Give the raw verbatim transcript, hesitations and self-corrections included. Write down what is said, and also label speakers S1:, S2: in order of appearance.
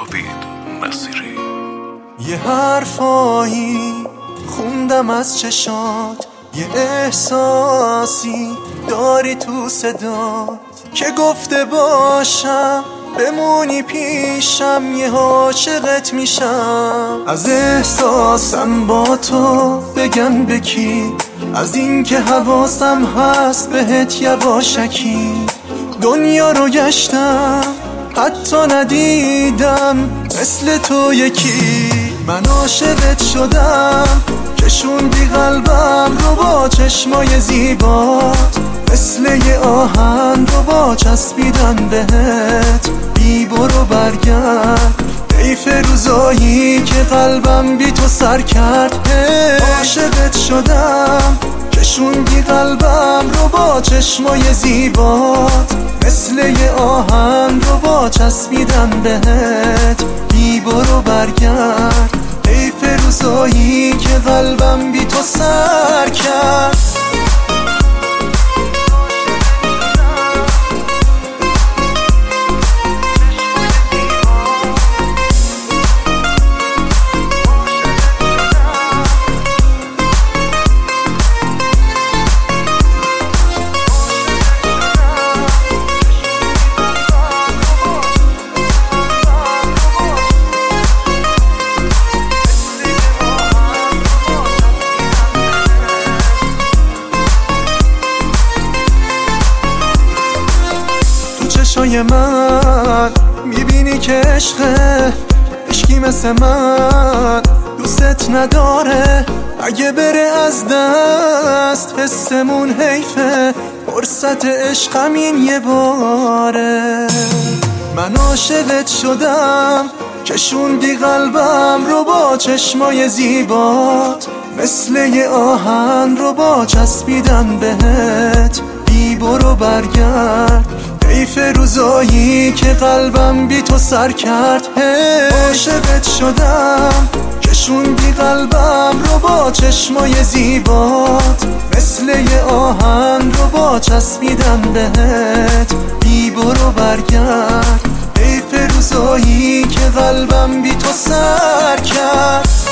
S1: نوید نصیری.
S2: یه حرفایی خوندم از چشات، یه احساسی داری تو صدات که گفته باشم بمونی پیشم، یه عاشقت میشم. از احساسم با تو بگم بکی، از این که حواسم هست بهت یواشکی. دنیا رو گشتم حتی ندیدم مثل تو یکی. من عاشقت شدم کشوندی قلبم رو با چشمای زیبات، مثل یه آهن رو با چسبیدن بهت. بی برو برگرد ای فروزایی که قلبم بی تو سر کرد. عاشقت شدم کشوندی قلبم رو با چشمای زیبات، مثل یه آهن رو با چسبیدن بهت. بی برو برگرد ای فروزایی که قلبم بی تو سر کرد. چشای من میبینی که عشقه، عشقی مثل من دوست نداره. اگه بره از دست حسمون حیفه، فرصت عشقم این یه باره. من عاشقت شدم کشوندی قلبم رو با چشمای زیبات، مثل یه آهن رو با چسبیدن بهت. بی برو برگرد ای فروزایی که قلبم بی تو سر کرد. عاشقت شدم کشوندی قلبم رو با چشمای زیبات، مثل یه آهن رو با چسبیدن بهت. بی برو برگرد ای فروزایی که قلبم بی تو سر کرد.